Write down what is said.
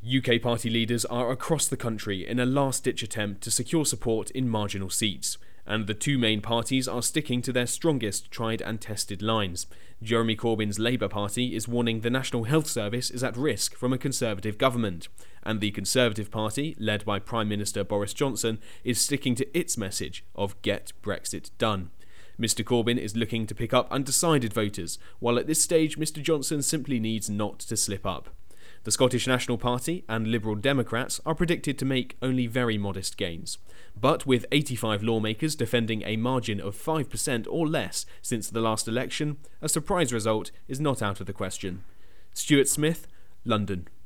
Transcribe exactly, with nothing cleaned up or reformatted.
U K party leaders are across the country in a last-ditch attempt to secure support in marginal seats, and the two main parties are sticking to their strongest tried and tested lines. Jeremy Corbyn's Labour Party is warning the National Health Service is at risk from a Conservative government, and the Conservative Party, led by Prime Minister Boris Johnson, is sticking to its message of Get Brexit Done. Mr Corbyn is looking to pick up undecided voters, while at this stage Mr Johnson simply needs not to slip up. The Scottish National Party and Liberal Democrats are predicted to make only very modest gains. But with eighty-five lawmakers defending a margin of five percent or less since the last election, a surprise result is not out of the question. Stuart Smith, London.